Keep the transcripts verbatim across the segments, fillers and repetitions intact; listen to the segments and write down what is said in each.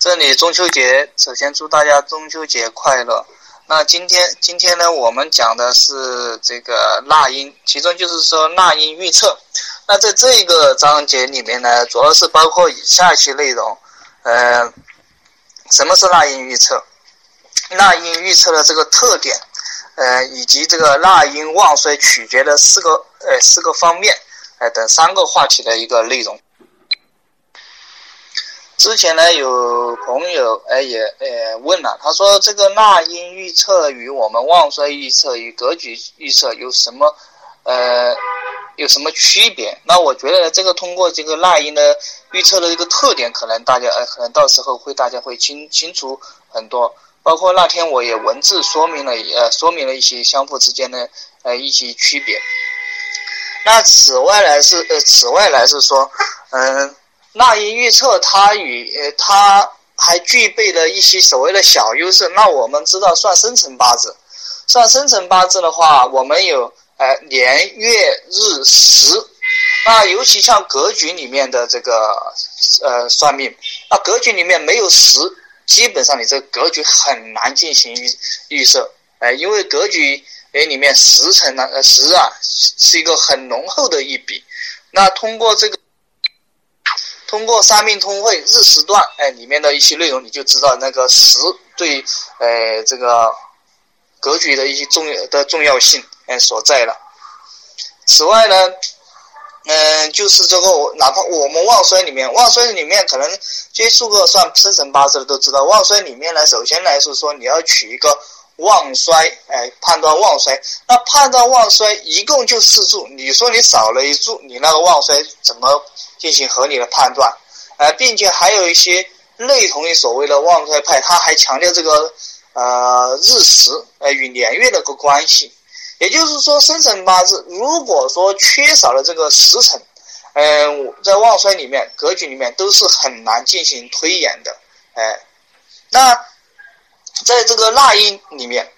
这里中秋节，首先祝大家中秋节快乐。那今天今天呢，我们讲的是这个纳音，其中就是说纳音预测。那在这个章节里面呢，主要是包括以下一些内容。呃，什么是纳音预测？纳音预测的这个特点，呃，以及这个纳音旺衰取决的四个呃四个方面，呃等三个话题的一个内容。之前呢，有朋友哎也呃问了，他说这个纳音预测与我们旺衰预测与格局预测有什么呃有什么区别？那我觉得这个通过这个纳音的预测的一个特点，可能大家呃可能到时候会大家会清清楚很多。包括那天我也文字说明了呃说明了一些相互之间的呃一些区别。那此外来是呃此外来是说嗯。呃纳音预测它与呃它还具备了一些所谓的小优势。那我们知道算生辰八字，算生辰八字的话，我们有呃年月日时。那尤其像格局里面的这个呃算命，那格局里面没有时，基本上你这个格局很难进行预预测。呃，因为格局诶里面时辰呢呃时啊是一个很浓厚的一笔。那通过这个。通过三命通会日时段，哎，里面的一些内容，你就知道那个时对，呃，这个格局的一些重要的重要性，哎，所在了。此外呢，嗯、呃，就是这个，哪怕我们旺衰里面，旺衰里面可能接触过算生辰八字的都知道，旺衰里面呢，首先来说说你要取一个旺衰，哎，判断旺衰。那判断旺衰一共就四柱，你说你少了一柱，你那个旺衰怎么进行合理的判断？呃，并且还有一些类同于所谓的旺衰派，他还强调这个呃日时呃与年月的个关系。也就是说，生辰八字如果说缺少了这个时辰，嗯、呃，在旺衰里面格局里面都是很难进行推演的。哎、呃，那在这个纳音里面，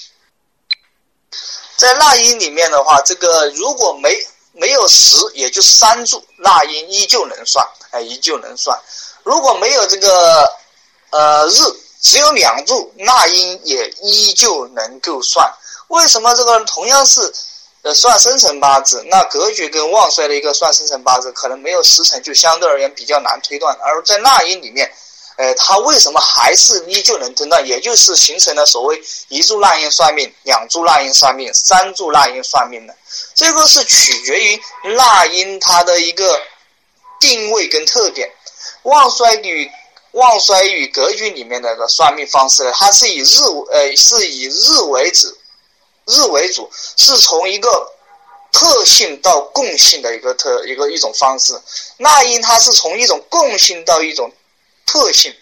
在纳音里面的话，这个如果没没有时，也就是三柱，纳音依旧能算，哎，依旧能算。如果没有这个呃日，只有两柱，纳音也依旧能够算。为什么这个同样是呃算生辰八字，那格局跟旺衰的一个算生辰八字，可能没有时辰，就相对而言比较难推断。而在纳音里面，呃，它为什么还是依旧能推断？也就是形成了所谓一柱纳音算命、两柱纳音算命、三柱纳音算命的。这个是取决于纳音它的一个定位跟特点。旺衰与旺衰与格局里面的算命方式，它是以日呃是以日为主，日为主，是从一个特性到共性的一个特一个一种方式。纳音它是从一种共性到一种特性，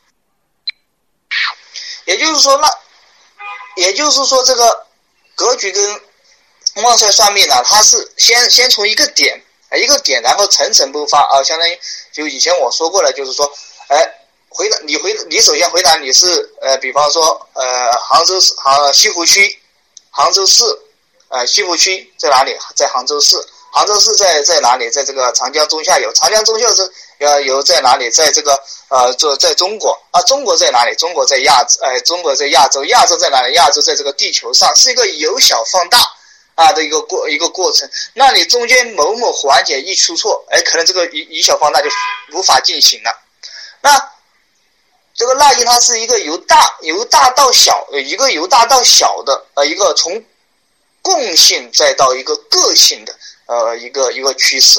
也就是说，那也就是说，这个格局跟旺衰算命呢，它是先先从一个点，一个点，然后层层剥发啊，相当于就以前我说过了，就是说，哎，回答你回你首先回答你是呃，比方说呃，杭州市杭西湖区，杭州市，呃，西湖区在哪里？在杭州市。杭州市在在哪里？在这个长江中下游。长江中下游呃游在哪里？在这个呃在在中国啊。中国在哪里？中国在亚呃中国在亚洲。亚洲在哪里？亚洲在这个地球上，是一个由小放大啊的一个过一个过程。那你中间某某环节一出错，哎，可能这个以以小放大就无法进行了。那这个纳音它是一个由大由大到小，一个由大到小的呃一个从共性再到一个个性的呃一个一个趋势。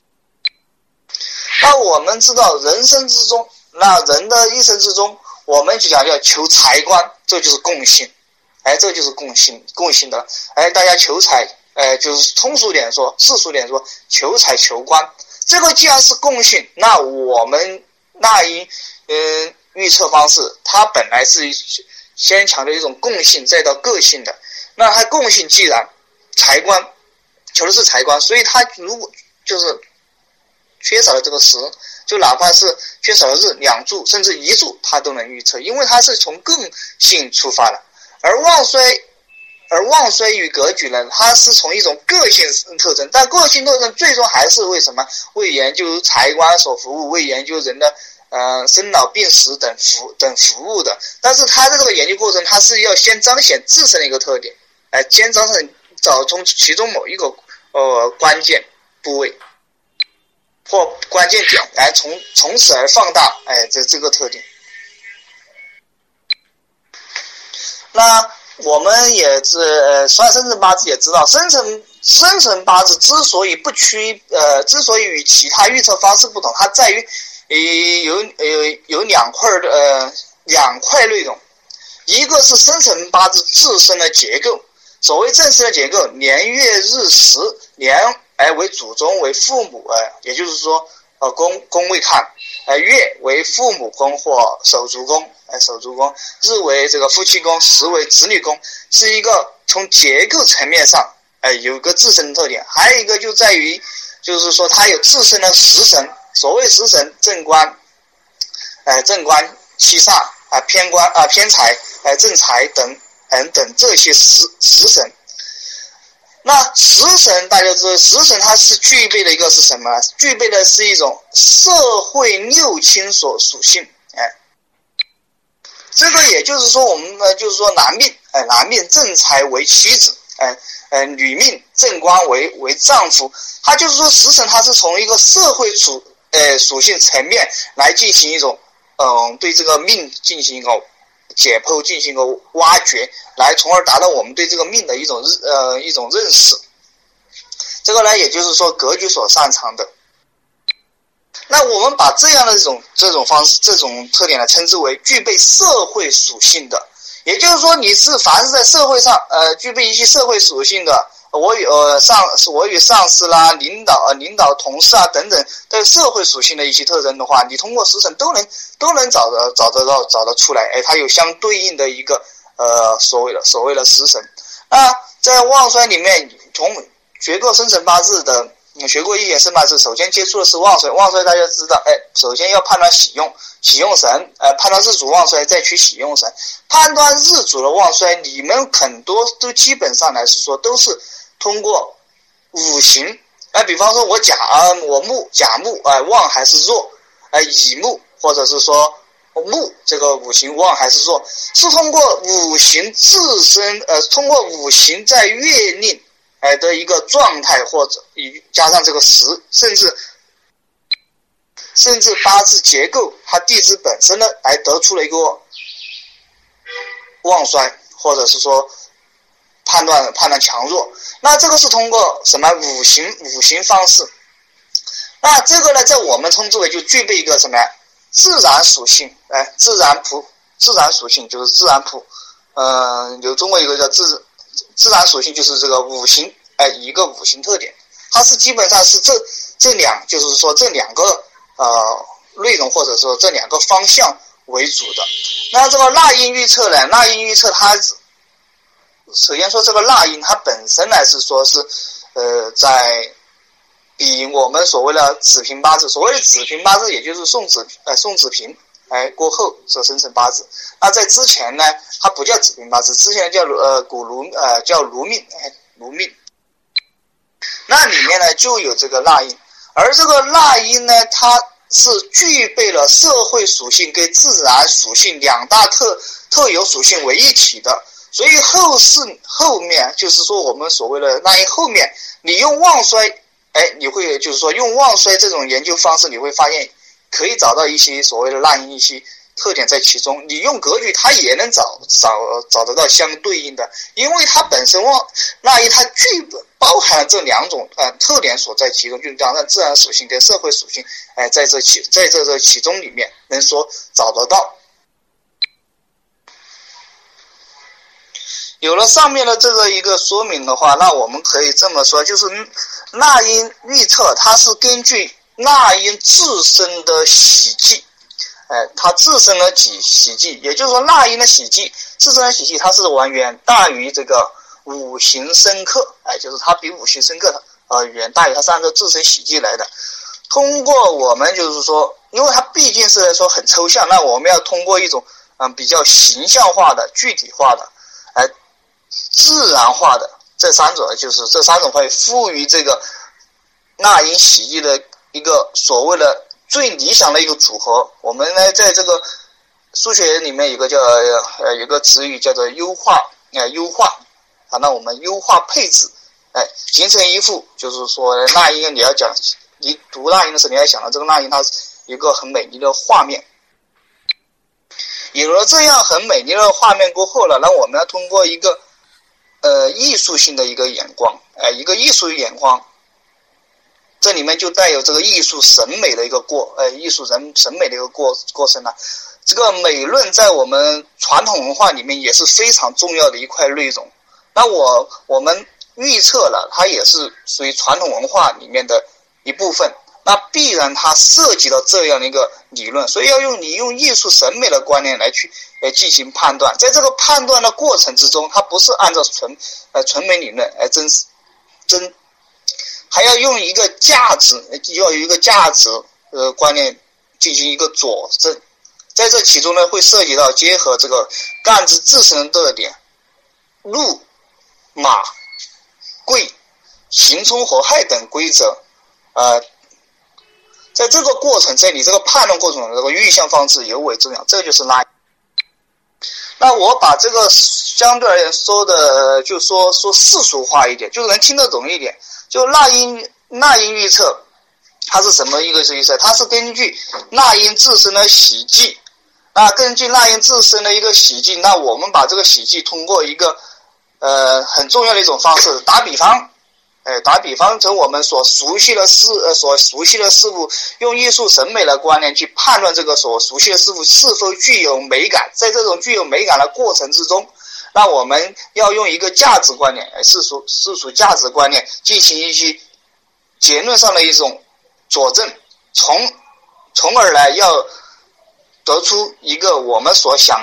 那我们知道人生之中，那人的一生之中，我们就讲要求财官，这就是共性，哎，这就是共性共性的，哎，大家求财，哎，就是通俗点说，世俗点说，求财求官，这个既然是共性，那我们纳音嗯、呃、预测方式，它本来是先强调一种共性，再到个性的。那它共性既然财官求的是财官，所以它如果就是缺少了这个时，就哪怕是缺少了日、两柱甚至一柱，它都能预测，因为它是从共性出发的。而旺衰，而旺衰与格局呢，它是从一种个性特征，但个性特征最终还是为什么？为研究财官所服务，为研究人的呃生老病死等服等服务的。但是它这个研究过程，它是要先彰显自身的一个特点，哎，先彰显找从其中某一个呃关键部位或关键点来从从此而放大，哎，这这个特点。那我们也是呃算生辰八字也知道，生辰生辰八字之所以不区呃之所以与其他预测方式不同，它在于呃有有有两块的呃两块内容，一个是生辰八字自身的结构，所谓正式的结构，年月日时，年哎为祖宗为父母，呃也就是说呃宫宫位看，呃月为父母宫或手足宫，哎手足宫，日为这个夫妻宫，时为子女宫，是一个从结构层面上哎有一个自身的特点。还有一个就在于就是说它有自身的食神，所谓食神正官，哎正官七煞啊偏官啊偏财哎正财等等等这些食食神。那食神大家知道，食神它是具备的一个是什么？具备的是一种社会六亲所属性，哎，这个也就是说我们呢就是说男命，哎男命正财为妻子，哎呃女命正官为为丈夫，它就是说食神它是从一个社会属呃属性层面来进行一种嗯、呃、对这个命进行一个解剖，进行一个挖掘，来从而达到我们对这个命的一种呃一种认识。这个呢，也就是说格局所擅长的。那我们把这样的这种这种方式、这种特点呢，称之为具备社会属性的。也就是说，你是凡是在社会上呃具备一些社会属性的，我与呃上我与上司啦、领导呃领导同事啊等等的社会属性的一些特征的话，你通过食神都能都能找得找得到找得出来，哎，它有相对应的一个呃所谓的所谓的食神。那在旺衰里面，从学过生辰八字的，嗯、学过一眼生八字，首先接触的是旺衰。旺衰大家知道，哎，首先要判断喜用喜用神，呃，判断日主旺衰，再取喜用神。判断日主的旺衰，你们很多都基本上来说都是通过五行，哎、呃，比方说我甲啊，我木甲木啊、呃、旺还是弱，哎、呃，乙木或者是说木这个五行旺还是弱，是通过五行自身呃，通过五行在月令哎的一个状态，或者加上这个时，甚至甚至八字结构，它地支本身呢，来得出了一个旺衰，或者是说判断判断强弱。那这个是通过什么五行五行方式？那这个呢，在我们称之为就具备一个什么呀？自然属性，哎，自然谱，自然属性就是自然谱。嗯、呃，有中国有个叫自自然属性，就是这个五行，哎，一个五行特点，它是基本上是这这两，就是说这两个呃内容，或者说这两个方向为主的。那这个纳音预测呢？纳音预测它首先说这个纳音它本身呢是说是呃在比我们所谓的子平八字，所谓的子平八字也就是宋子呃宋子平哎过后这生辰八字。那在之前呢，它不叫子平八字，之前叫呃古卢呃叫卢命哎卢命。那里面呢就有这个纳音，而这个纳音呢，它是具备了社会属性跟自然属性两大特特有属性为一体的。所以后世后面就是说我们所谓的纳音后面，你用旺衰，哎，你会就是说用旺衰这种研究方式，你会发现可以找到一些所谓的纳音一些特点在其中。你用格局，它也能找找找得到相对应的，因为它本身旺纳音它具包含了这两种呃特点所在其中，就是讲让自然属性跟社会属性，哎，在这其在这这其中里面能说找得到。有了上面的这个一个说明的话，那我们可以这么说，就是纳音预测它是根据纳音自身的喜忌，哎，它自身的喜喜忌，也就是说纳音的喜忌，自身的喜忌它是远远大于这个五行生克，哎，就是它比五行生克呃远大于它是按照自身喜忌来的。通过我们就是说，因为它毕竟是说很抽象，那我们要通过一种嗯、呃、比较形象化的、具体化的，哎。自然化的这三种，就是这三种会赋予这个纳音喜忌的一个所谓的最理想的一个组合。我们呢在这个数学里面有个叫呃有个词语叫做优化呃优化啊，那我们优化配置，哎，形成一幅就是说那英你要讲你读那英的时候，你要想到这个那英它是一个很美丽的画面。有了这样很美丽的画面过后了，那我们要通过一个呃艺术性的一个眼光，哎、呃，一个艺术眼光，这里面就带有这个艺术审美的一个过，呃，艺术人审美的一个过过程了。这个美论在我们传统文化里面也是非常重要的一块内容。那我我们预测了，它也是属于传统文化里面的一部分。那必然它涉及到这样的一个理论，所以要用你用艺术审美的观念来去呃进行判断。在这个判断的过程之中，它不是按照纯呃纯美理论来真真，还要用一个价值，要有一个价值呃观念进行一个佐证。在这其中呢，会涉及到结合这个干支自身的特点，禄、马、贵、刑冲合害等规则，呃。在这个过程，在你这个判断过程中，这个预象方式尤为重要，这个就是那。那我把这个相对而言说的，就说说世俗化一点，就是能听得懂一点。就那英那英预测，它是什么一个预测？它是根据那英自身的喜忌，那根据那英自身的一个喜忌，那我们把这个喜忌通过一个呃很重要的一种方式，打比方。哎，打比方，从我们所熟悉的事呃所熟悉的事物，用艺术审美的观念去判断这个所熟悉的事物是否具有美感。在这种具有美感的过程之中，那我们要用一个价值观念，世俗世俗价值观念进行一些结论上的一种佐证，从从而来要得出一个我们所想